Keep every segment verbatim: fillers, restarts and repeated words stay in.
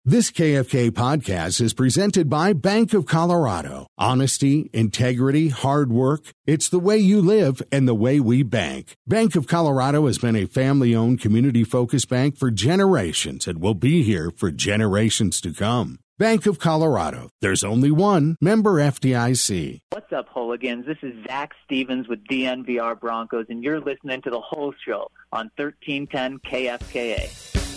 This K F K podcast is presented by Bank of Colorado. Honesty, integrity, hard work. It's the way you live and the way we bank. Bank of Colorado has been a family-owned, community-focused bank for generations and will be here for generations to come. Bank of Colorado. There's only one. Member F D I C. What's up, hooligans? This is Zach Stevens with D N V R Broncos, and you're listening to The Whole Show on thirteen ten K F K A.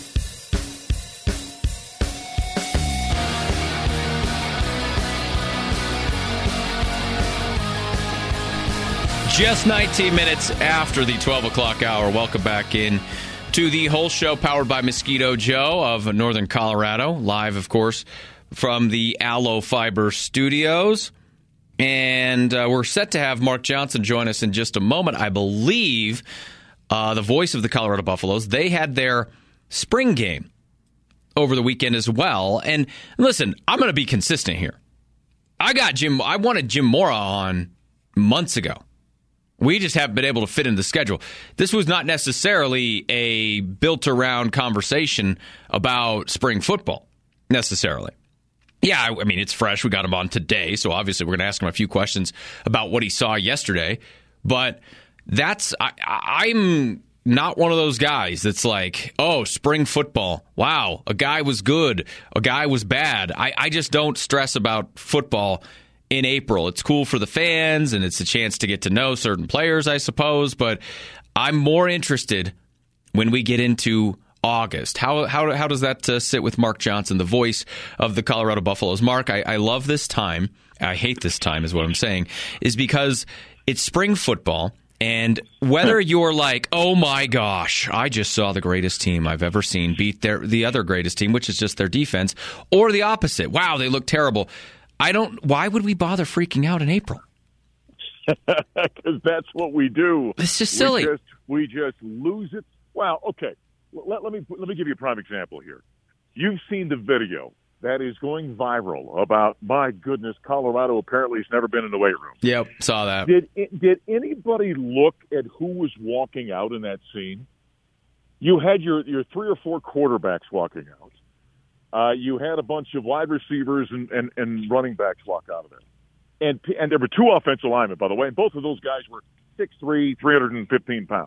Just nineteen minutes after the twelve o'clock hour. Welcome back in to The Whole Show, powered by Mosquito Joe of Northern Colorado. Live, of course, from the Aloe Fiber Studios. And uh, we're set to have Mark Johnson join us in just a moment. I believe uh, the voice of the Colorado Buffaloes, they had their spring game over the weekend as well. And listen, I'm going to be consistent here. I got Jim. I wanted Jim Mora on months ago. We just haven't been able to fit in the schedule. This was not necessarily a built-around conversation about spring football, necessarily. Yeah, I mean, it's fresh. We got him on today, so obviously we're going to ask him a few questions about what he saw yesterday. But that's I, I'm not one of those guys that's like, oh, spring football. Wow, a guy was good, a guy was bad. I, I just don't stress about football in April. It's cool for the fans, and it's a chance to get to know certain players, I suppose. But I'm more interested when we get into August. How how how does that uh, sit with Mark Johnson, the voice of the Colorado Buffaloes? Mark, I, I love this time. I hate this time is what I'm saying, is because it's spring football. And whether you're like, oh my gosh, I just saw the greatest team I've ever seen beat their the other greatest team, which is just their defense, or the opposite. Wow, they look terrible. I don't. Why would we bother freaking out in April? Because that's what we do. It's just silly. We just, we just lose it. Well, okay. Let, let me let me give you a prime example here. You've seen the video that is going viral about, my goodness, Colorado apparently has never been in the weight room. Yep, saw that. Did did anybody look at who was walking out in that scene? You had your, your three or four quarterbacks walking out. Uh, you had a bunch of wide receivers and, and, and running backs walk out of there. And and there were two offensive linemen, by the way, and both of those guys were six three, three hundred fifteen pounds.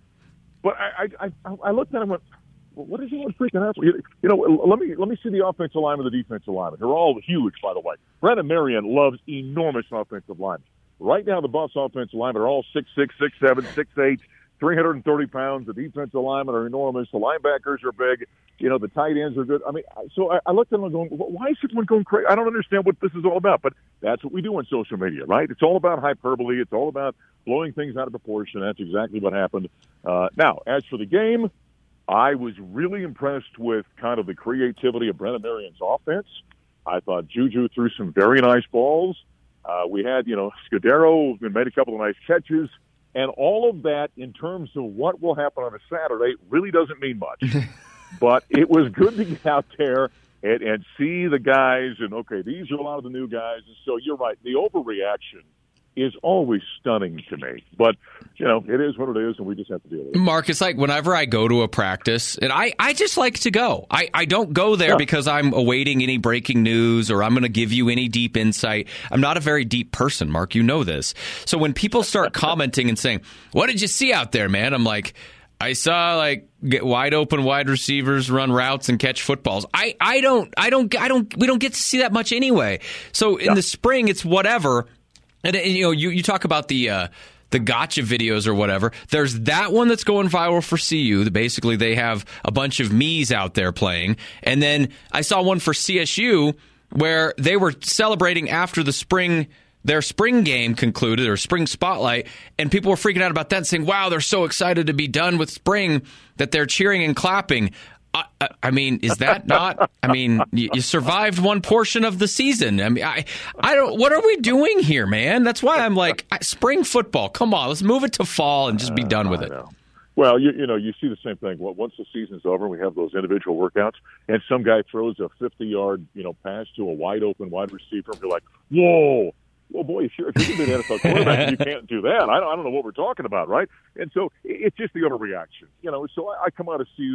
But I I, I, I looked at him and went, well, what is he freaking out for? You know, let me let me see the offensive lineman and the defensive lineman. They're all huge, by the way. Brennan Marion loves enormous offensive linemen. Right now, the Buffs offensive linemen are all six six, six seven, six eight, three hundred thirty pounds. The defensive linemen are enormous. The linebackers are big. You know, the tight ends are good. I mean, so I, I looked at them going, why is everyone going crazy? I don't understand what this is all about. But that's what we do on social media, right? It's all about hyperbole. It's all about blowing things out of proportion. That's exactly what happened. Uh, now, as for the game, I was really impressed with kind of the creativity of Brennan Marion's offense. I thought Juju threw some very nice balls. Uh, we had, you know, Scudero made a couple of nice catches. And all of that, in terms of what will happen on a Saturday, really doesn't mean much. But it was good to get out there and, and see the guys. And, okay, these are a lot of the new guys. And so you're right. The overreaction is always stunning to me. But, you know, it is what it is, and we just have to deal with it. Mark, it's like whenever I go to a practice, and I, I just like to go. I, I don't go there yeah. because I'm awaiting any breaking news or I'm going to give you any deep insight. I'm not a very deep person, Mark. You know this. So when people start commenting and saying, what did you see out there, man? I'm like, I saw like get wide open wide receivers run routes and catch footballs. I, I don't I don't I don't we don't get to see that much anyway. So in yeah. the spring, it's whatever. And, and you know, you, you talk about the uh, the gotcha videos or whatever. There's that one that's going viral for C U. Basically, they have a bunch of me's out there playing. And then I saw one for C S U where they were celebrating after the spring. Their spring game concluded, or spring spotlight, and people were freaking out about that and saying, wow, they're so excited to be done with spring that they're cheering and clapping. I, I, I mean, is that not, I mean, you, you survived one portion of the season. I mean, I, I don't, what are we doing here, man? That's why I'm like, spring football, come on, let's move it to fall and just be done with it. Uh, Well, you, you know, you see the same thing. Well, once the season's over, we have those individual workouts, and some guy throws a fifty-yard, you know, pass to a wide-open wide receiver, and you're like, whoa. Well, boy, if you're, if you're going to be an N F L quarterback, you can't do that. I don't, I don't know what we're talking about, right? And so it's just the overreaction. You know, so I, I come out of C U's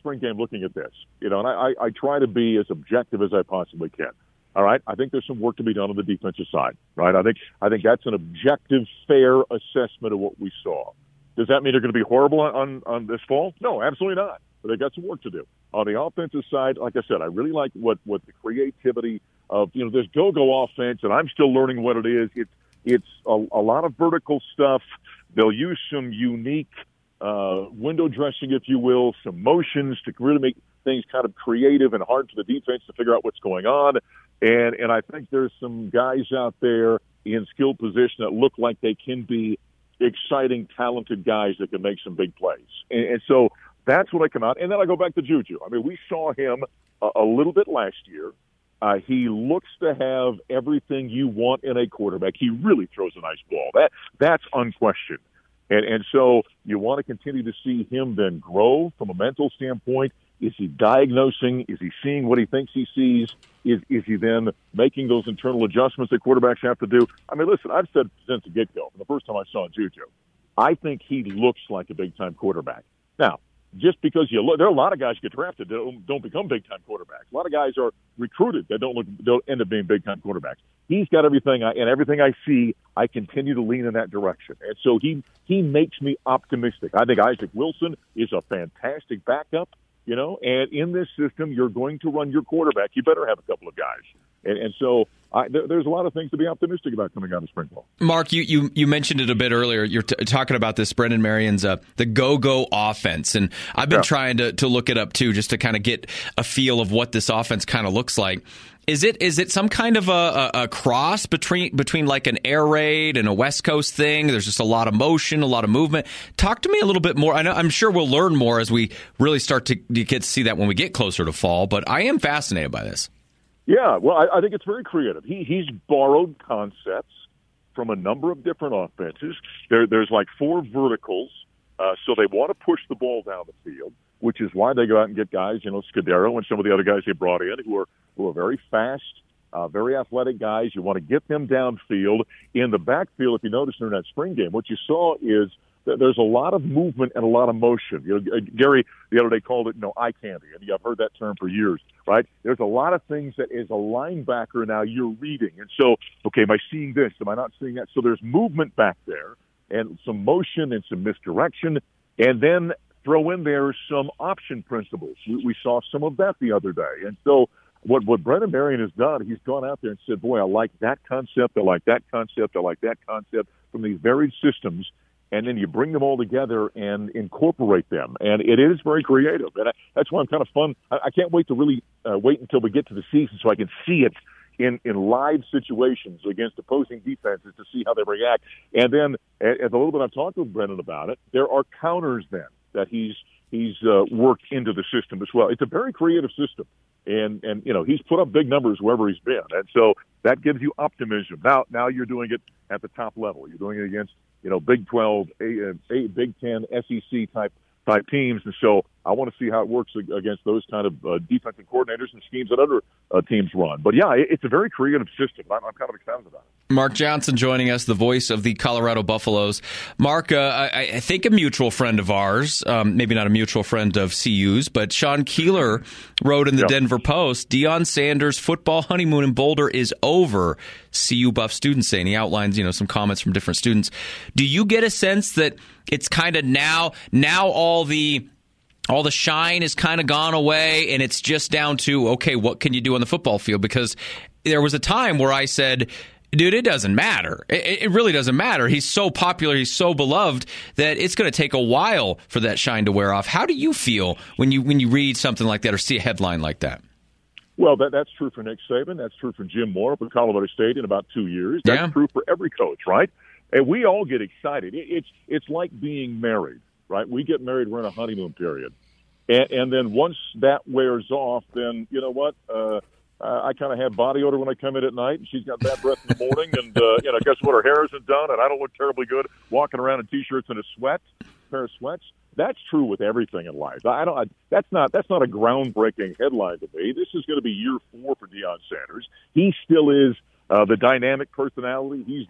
spring game looking at this, you know, and I, I, I try to be as objective as I possibly can. All right, I think there's some work to be done on the defensive side, right? I think I think that's an objective, fair assessment of what we saw. Does that mean they're going to be horrible on, on, on this fall? No, absolutely not. But they've got some work to do. On the offensive side, like I said, I really like what, what the creativity of, you know, this go-go offense, and I'm still learning what it is. It's, it's a, a lot of vertical stuff. They'll use some unique uh, window dressing, if you will, some motions to really make things kind of creative and hard for the defense to figure out what's going on. And and I think there's some guys out there in skilled position that look like they can be exciting, talented guys that can make some big plays. And, and so that's what I come out. And then I go back to Juju. I mean, we saw him a, a little bit last year. Uh, he looks to have everything you want in a quarterback. He really throws a nice ball. That That's unquestioned. And, and so you want to continue to see him then grow from a mental standpoint. Is he diagnosing? Is he seeing what he thinks he sees? Is is he then making those internal adjustments that quarterbacks have to do? I mean, listen, I've said since the get-go, from the first time I saw Juju, I think he looks like a big-time quarterback. Now, just because you look, there are a lot of guys get drafted that don't, don't become big-time quarterbacks. A lot of guys are recruited that don't look, don't end up being big-time quarterbacks. He's got everything, I, and everything I see, I continue to lean in that direction. And so he he makes me optimistic. I think Isaac Wilson is a fantastic backup. You know, and in this system, you're going to run your quarterback. You better have a couple of guys. And, and so I, there, there's a lot of things to be optimistic about coming out of spring ball. Mark, you, you, you mentioned it a bit earlier. You're t- talking about this Brennan Marion's uh, the go-go offense. And I've been yeah. trying to, to look it up, too, just to kind of get a feel of what this offense kind of looks like. Is it is it some kind of a, a, a cross between between like an air raid and a West Coast thing? There's just a lot of motion, a lot of movement. Talk to me a little bit more. I know, I'm sure we'll learn more as we really start to get to see that when we get closer to fall, but I am fascinated by this. Yeah, well, I, I think it's very creative. He He's borrowed concepts from a number of different offenses. There, there's like four verticals, uh, so they want to push the ball down the field, which is why they go out and get guys, you know, Scudero and some of the other guys they brought in who are who are very fast, uh, very athletic guys. You want to get them downfield. In the backfield, if you notice during that spring game, what you saw is that there's a lot of movement and a lot of motion. You know, Gary the other day called it, you know, eye candy, and I've heard that term for years, right? There's a lot of things that as a linebacker now you're reading. And so, okay, am I seeing this? Am I not seeing that? So there's movement back there and some motion and some misdirection, and then throw in there some option principles. We, we saw some of that the other day. And so what, what Brennan Marion has done, he's gone out there and said, boy, I like that concept, I like that concept, I like that concept from these varied systems, and then you bring them all together and incorporate them. And it is very creative. And I, that's why I'm kind of fun. I, I can't wait to really uh, wait until we get to the season so I can see it in, in live situations against opposing defenses to see how they react. And then, as a little bit I've talked with Brennan about it, there are counters then that he's he's uh, worked into the system as well. It's a very creative system, and and you know he's put up big numbers wherever he's been, and so that gives you optimism. Now now you're doing it at the top level. You're doing it against you know Big twelve, a, a Big ten, S E C type type teams, and so I want to see how it works against those kind of uh, defensive coordinators and schemes that other uh, teams run. But yeah, it, it's a very creative system. I'm, I'm kind of excited about it. Mark Johnson joining us, the voice of the Colorado Buffaloes. Mark, uh, I, I think a mutual friend of ours, um, maybe not a mutual friend of C U's, but Sean Keeler wrote in the yep. Denver Post, Deion Sanders' football honeymoon in Boulder is over, C U Buff students say. And he outlines, you know, some comments from different students. Do you get a sense that it's kind of now, now all the all the shine has kind of gone away and it's just down to, okay, what can you do on the football field? Because there was a time where I said, dude, it doesn't matter. It, it really doesn't matter. He's so popular, he's so beloved that it's going to take a while for that shine to wear off. How do you feel when you when you read something like that or see a headline like that? Well, that, that's true for Nick Saban. That's true for Jim Moore up at Colorado State in about two years. That's yeah. true for every coach, right? And we all get excited. It, it's it's like being married, right? We get married, we're in a honeymoon period. And, and then once that wears off, then, you know what, uh, uh, I kind of have body odor when I come in at night, and she's got bad breath in the morning, and, uh, you know, guess what, her hair isn't done, and I don't look terribly good walking around in T-shirts and a sweat, pair of sweats. That's true with everything in life. I don't. I, that's not. That's not a groundbreaking headline to me. This is going to be year four for Deion Sanders. He still is uh, the dynamic personality. He's the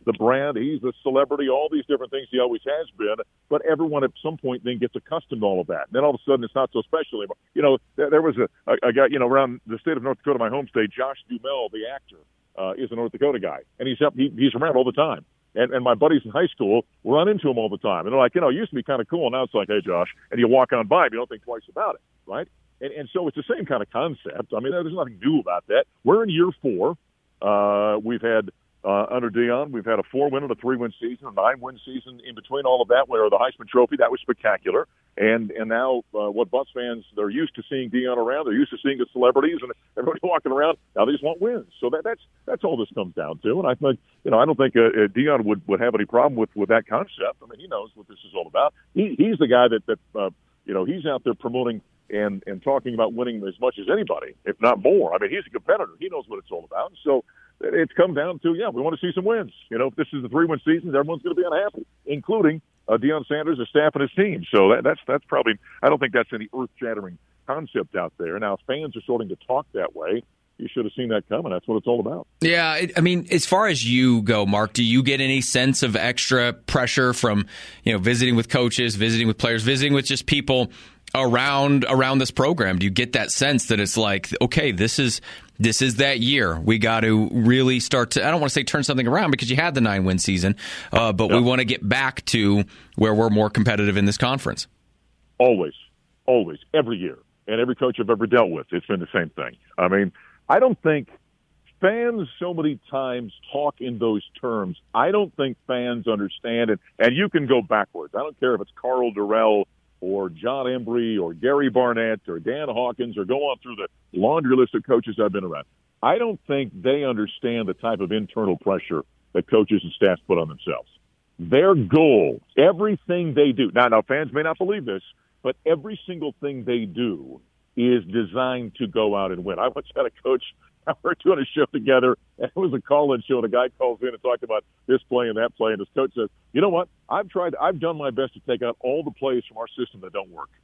the brand. He's the celebrity, all these different things he always has been. But everyone at some point then gets accustomed to all of that. And then all of a sudden it's not so special anymore. You know, there, there was a, a, a guy, you know, around the state of North Dakota, my home state, Josh Duhamel, the actor, uh, is a North Dakota guy. And he's up, he, he's around all the time. And, and my buddies in high school run into him all the time. And they're like, you know, it used to be kind of cool. Now it's like, hey, Josh. And you walk on by him, you don't think twice about it, right? And, and so it's the same kind of concept. I mean, there's nothing new about that. We're in year four. Uh, we've had, uh, under Deion, we've had a four-win and a three-win season, a nine-win season in between all of that, where the Heisman Trophy, that was spectacular. And and now uh, what Bucs fans, they're used to seeing Deion around. They're used to seeing the celebrities and everybody walking around. Now they just want wins. So that, that's that's all this comes down to. And I think, you know, I don't think uh, uh, Deion would, would have any problem with, with that concept. I mean, he knows what this is all about. He, he's the guy that, that uh, you know, he's out there promoting and, and talking about winning as much as anybody, if not more. I mean, he's a competitor. He knows what it's all about. So it's come down to, yeah, we want to see some wins. You know, if this is the three-win season, everyone's going to be unhappy, including uh, Deion Sanders, his staff, and his team. So that, that's that's probably, I don't think that's any earth-shattering concept out there. Now, if fans are starting to talk that way, you should have seen that coming. That's what it's all about. Yeah, I mean, as far as you go, Mark, do you get any sense of extra pressure from, you know, visiting with coaches, visiting with players, visiting with just people around around this program? Do you get that sense that it's like, okay, this is this is that year. We got to really start to, I don't want to say turn something around because you had the nine-win season, uh, but yeah. we want to get back to where we're more competitive in this conference. Always, always, every year. And every coach I've ever dealt with, it's been the same thing. I mean, I don't think fans so many times talk in those terms. I don't think fans understand it. And you can go backwards. I don't care if it's Carl Durrell or John Embry or Gary Barnett or Dan Hawkins or go on through the laundry list of coaches I've been around. I don't think they understand the type of internal pressure that coaches and staffs put on themselves. Their goal, everything they do, now, now fans may not believe this, but every single thing they do is designed to go out and win. I once had a coach, we were doing a show together, and it was a call-in show, and a guy calls in and talked about this play and that play, and his coach says, you know what, I've tried, I've done my best to take out all the plays from our system that don't work.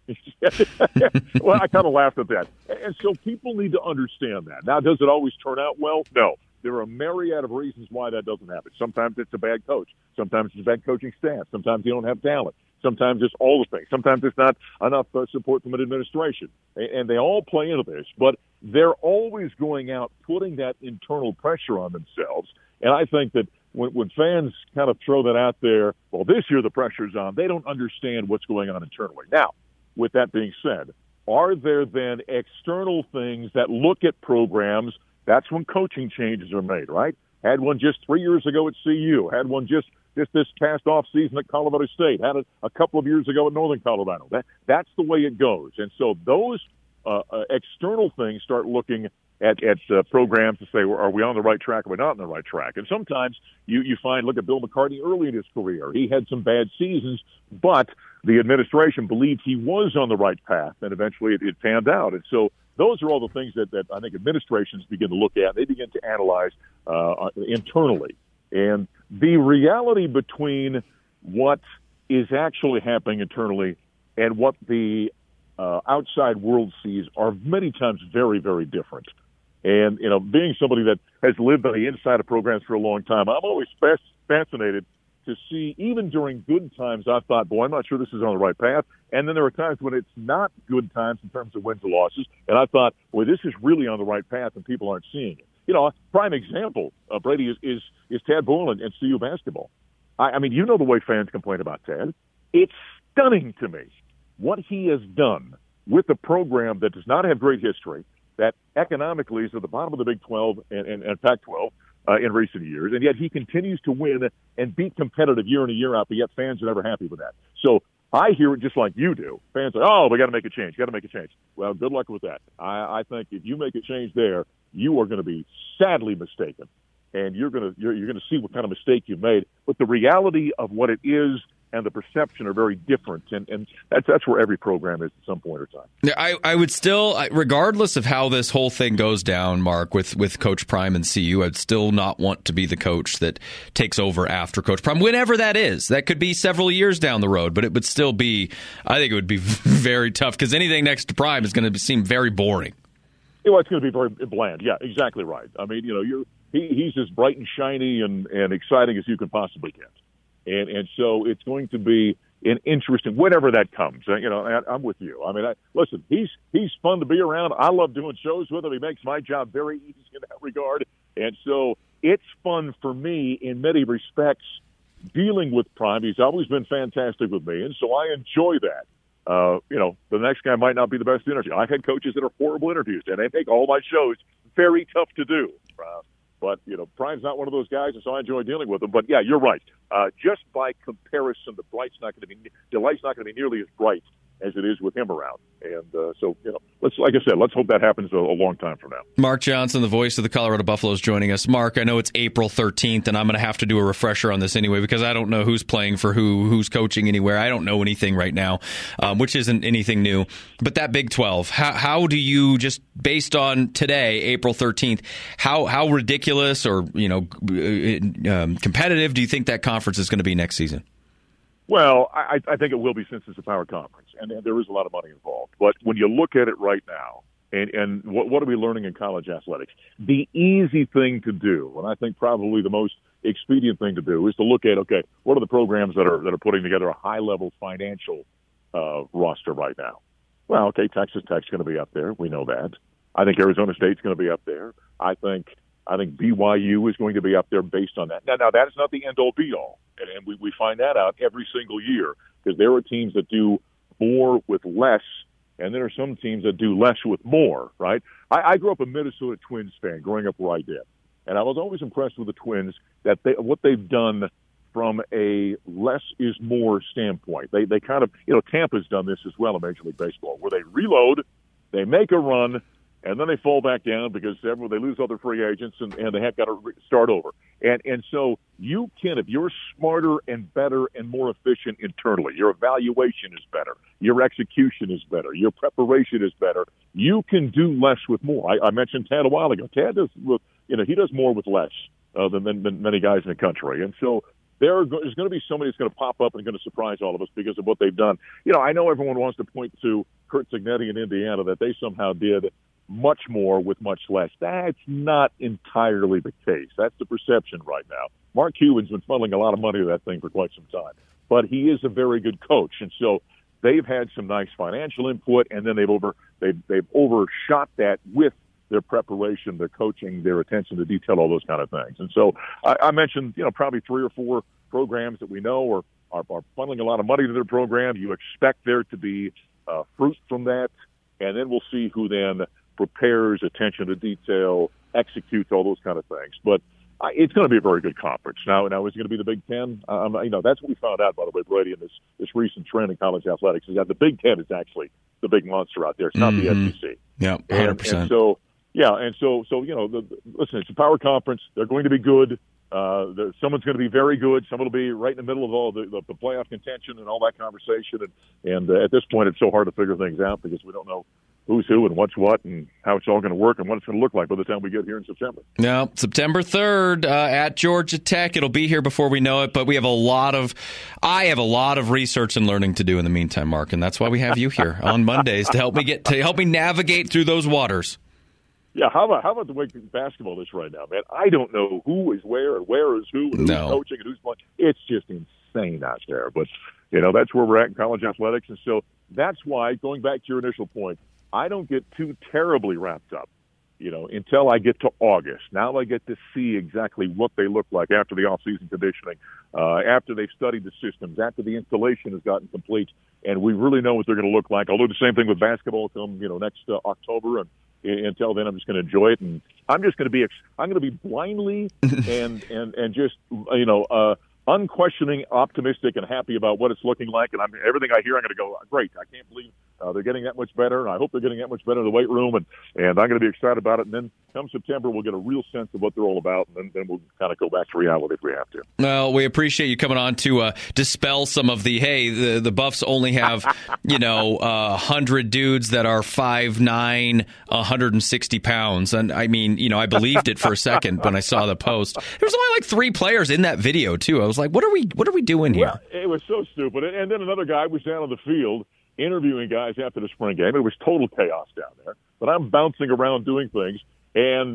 Well, I kind of laughed at that. And so people need to understand that. Now, does it always turn out well? No. There are a myriad of reasons why that doesn't happen. Sometimes it's a bad coach. Sometimes it's a bad coaching staff. Sometimes you don't have talent. Sometimes it's all the things. Sometimes it's not enough uh, support from an administration. And they all play into this. But they're always going out putting that internal pressure on themselves. And I think that when, when fans kind of throw that out there, well, this year the pressure's on, they don't understand what's going on internally. Now, with that being said, are there then external things that look at programs? That's when coaching changes are made, right? Had one just three years ago at C U. Had one just, just this past off season at Colorado State. Had it a couple of years ago at Northern Colorado. That, that's the way it goes. And so those uh, uh, external things start looking at, at uh, programs to say, well, are we on the right track or are we not on the right track? And sometimes you, you find, look at Bill McCartney early in his career. He had some bad seasons, but the administration believed he was on the right path, and eventually it, it panned out. And so those are all the things that, that I think administrations begin to look at. They begin to analyze uh, internally. And the reality between what is actually happening internally and what the uh, outside world sees are many times very, very different. And, you know, being somebody that has lived on the inside of programs for a long time, I'm always fascinated to see, even during good times, I thought, boy, I'm not sure this is on the right path. And then there are times when it's not good times in terms of wins and losses. And I thought, boy, this is really on the right path and people aren't seeing it. You know, a prime example, uh, Brady, is, is, is Tad Boylan and C U basketball. I, I mean, you know the way fans complain about Tad. It's stunning to me what he has done with a program that does not have great history, that economically is at the bottom of the Big twelve and, and, and Pac twelve uh, in recent years, and yet he continues to win and be competitive year in and year out, but yet fans are never happy with that. So I hear it just like you do. Fans say, oh, we got to make a change, got to make a change. Well, good luck with that. I, I think if you make a change there, you are going to be sadly mistaken, and you're going to you're, you're going to see what kind of mistake you made. But the reality of what it is and the perception are very different, and, and that's that's where every program is at some point or time. Yeah, I, I would still, regardless of how this whole thing goes down, Mark, with, with Coach Prime and C U, I'd still not want to be the coach that takes over after Coach Prime, whenever that is. That could be several years down the road, but it would still be, I think it would be very tough, because anything next to Prime is going to seem very boring. Well, it's going to be very bland. Yeah, exactly right. I mean, you know, you're he, he's as bright and shiny and, and exciting as you can possibly get. And and so it's going to be an interesting, whenever that comes. You know, I, I'm with you. I mean, I, listen, he's he's fun to be around. I love doing shows with him. He makes my job very easy in that regard. And so it's fun for me in many respects dealing with Prime. He's always been fantastic with me, and so I enjoy that. Uh, you know, the next guy might not be the best interview. I've had coaches that are horrible interviews, and they make all my shows very tough to do. Uh, But, you know, Prime's not one of those guys, and so I enjoy dealing with him. But, yeah, you're right. Uh, just by comparison, the bright's not going to be the light's not going to be nearly as bright as it is with him around. And uh, so, you know, let's like I said, let's hope that happens a, a long time from now. Mark Johnson, the voice of the Colorado Buffaloes, joining us. Mark, I know it's April thirteenth, and I'm going to have to do a refresher on this anyway because I don't know who's playing for who, who's coaching anywhere. I don't know anything right now, um, which isn't anything new. But that Big twelve, how, how do you, just based on today, April thirteenth, how how ridiculous or, you know, um, competitive do you think that conference is going to be next season? Well, I, I think it will be since it's a power conference, and, and there is a lot of money involved. But when you look at it right now, and, and what, what are we learning in college athletics? The easy thing to do, and I think probably the most expedient thing to do, is to look at, okay, what are the programs that are that are putting together a high-level financial uh, roster right now? Well, okay, Texas Tech's going to be up there. We know that. I think Arizona State's going to be up there. I think I think B Y U is going to be up there based on that. Now, now that is not the end-all, be-all, and, and we, we find that out every single year because there are teams that do more with less, and there are some teams that do less with more, right? I, I grew up a Minnesota Twins fan growing up where I did, and I was always impressed with the Twins that they, what they've done from a less is more standpoint. They they kind of, you know, Tampa's done this as well in Major League Baseball, where they reload, they make a run, and then they fall back down because everyone, they lose all their free agents, and, and they have got to start over. And and so you can, if you're smarter and better and more efficient internally, your evaluation is better, your execution is better, your preparation is better, you can do less with more. I, I mentioned Tad a while ago. Tad does, you know, he does more with less uh, than, than, than many guys in the country. And so there are, there's going to be somebody that's going to pop up and going to surprise all of us because of what they've done. You know, I know everyone wants to point to Curt Cignetti in Indiana, that they somehow did much more with much less. That's not entirely the case. That's the perception right now. Mark Cuban's been funneling a lot of money to that thing for quite some time, but he is a very good coach, and so they've had some nice financial input, and then they've over they've they've overshot that with their preparation, their coaching, their attention to detail, all those kind of things. And so I, I mentioned, you know, probably three or four programs that we know are, are are funneling a lot of money to their program. You expect there to be uh, fruit from that, and then we'll see who then prepares, attention to detail, executes, all those kind of things. But uh, it's going to be a very good conference. Now, now is it going to be the Big Ten? Um, you know, that's what we found out, by the way, Brady, in this, this recent trend in college athletics, is that the Big Ten is actually the big monster out there. It's not mm-hmm. the S E C. Yeah, one hundred percent. And, and so, yeah, and so, so you know, the, the, listen, it's a power conference. They're going to be good. Uh, the, someone's going to be very good. Someone will be right in the middle of all the, the, the playoff contention and all that conversation. And, and uh, at this point, it's so hard to figure things out because we don't know who's who and what's what and how it's all going to work and what it's going to look like by the time we get here in September. No, September third uh, at Georgia Tech. It'll be here before we know it, but we have a lot of, I have a lot of research and learning to do in the meantime, Mark, and that's why we have you here on Mondays to help me get to help me navigate through those waters. Yeah, how about how about the way basketball is right now, man? I don't know who is where and where is who and who's no. coaching and who's playing. It's just insane out there. But, you know, that's where we're at in college athletics. And so that's why, going back to your initial point, I don't get too terribly wrapped up, you know, until I get to August. Now I get to see exactly what they look like after the off-season conditioning, uh, after they've studied the systems, after the installation has gotten complete, and we really know what they're going to look like. I'll do the same thing with basketball come, you know, next uh, October, and until then, I'm just going to enjoy it, and I'm just going to be I'm going to be blindly and and and just you know uh, unquestioning, optimistic, and happy about what it's looking like. And I'm everything I hear, I'm going to go, great! I can't believe uh, they're getting that much better. I hope they're getting that much better in the weight room, and and I'm going to be excited about it. And then come September, we'll get a real sense of what they're all about, and then, then we'll kind of go back to reality if we have to. Well, we appreciate you coming on to uh, dispel some of the, hey, the, the Buffs only have, you know, uh, one hundred dudes that are five nine, one hundred sixty pounds. And, I mean, you know, I believed it for a second when I saw the post. There was only like three players in that video, too. I was like, what are we what are we doing here? Well, it was so stupid. And then another guy was down on the field interviewing guys after the spring game. It was total chaos down there. But I'm bouncing around doing things. And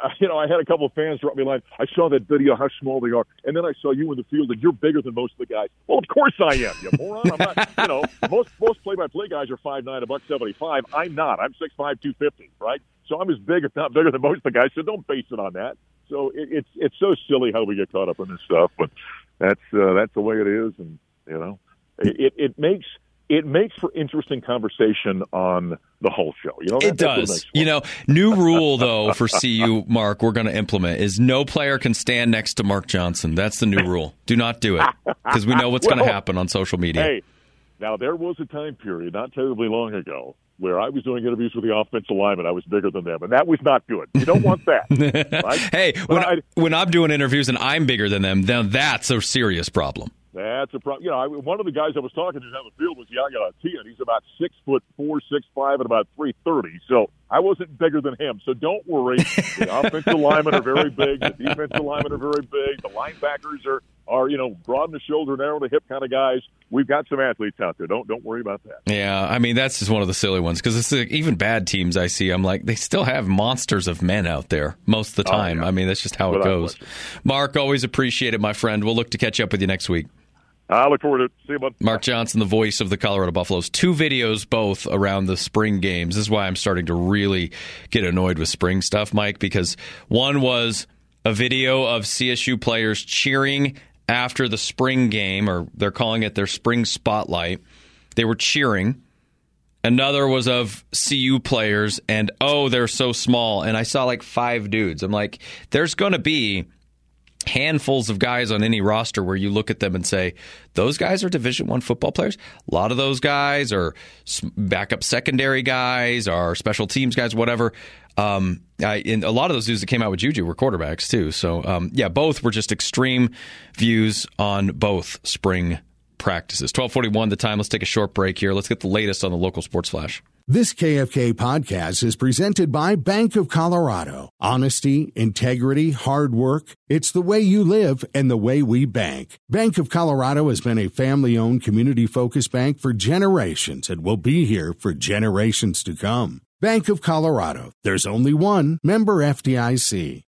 I, you know, I had a couple of fans drop me a line. I saw that video, how small they are, and then I saw you in the field, and you're bigger than most of the guys. Well, of course I am, you moron. I'm not. You know, most most play-by-play guys are five nine, a buck seventy-five. I'm not. I'm six five, two fifty, right? So I'm as big, if not bigger, than most of the guys. So don't base it on that. So it, it's it's so silly how we get caught up in this stuff, but that's uh, that's the way it is, and you know, it it makes. It makes for interesting conversation on the whole show. You know, that, it does. You know, new rule, though, for C U, Mark, we're going to implement is no player can stand next to Mark Johnson. That's the new rule. Do not do it because we know what's well, going to happen on social media. Hey, now there was a time period not terribly long ago where I was doing interviews with the offensive linemen. I was bigger than them, and that was not good. You don't want that. Right? Hey, when, I, when I'm doing interviews and I'm bigger than them, then that's a serious problem. That's a problem. You know, I, one of the guys I was talking to on the field was Yaya Atia, and he's about six foot four, six five, and about three thirty. So I wasn't bigger than him. So don't worry. The offensive linemen are very big. The defensive linemen are very big. The linebackers are, are you know, broad in the shoulder, narrow in the hip kind of guys. We've got some athletes out there. Don't don't worry about that. Yeah, I mean that's just one of the silly ones because it's like, even bad teams I see. I'm like they still have monsters of men out there most of the time. Oh, yeah. I mean that's just how Without it goes. Question. Mark, always appreciate it, my friend. We'll look to catch up with you next week. I look forward to it. See you, bud. Mark Johnson, the voice of the Colorado Buffaloes. Two videos, both around the spring games. This is why I'm starting to really get annoyed with spring stuff, Mike, because one was a video of C S U players cheering after the spring game, or they're calling it their spring spotlight. They were cheering. Another was of C U players, and, oh, they're so small. And I saw like five dudes. I'm like, there's going to be handfuls of guys on any roster where you look at them and say, those guys are Division One football players. A lot of those guys are backup secondary guys, are special teams guys, whatever. Um, I, and a lot of those dudes that came out with Juju were quarterbacks too. So, um, yeah, both were just extreme views on both spring practices. twelve forty-one the time. Let's take a short break here. Let's get the latest on the local sports flash. This K F K podcast is presented by Bank of Colorado. Honesty, integrity, hard work. It's the way you live and the way we bank. Bank of Colorado has been a family-owned, community-focused bank for generations and will be here for generations to come. Bank of Colorado. There's only one. Member F D I C.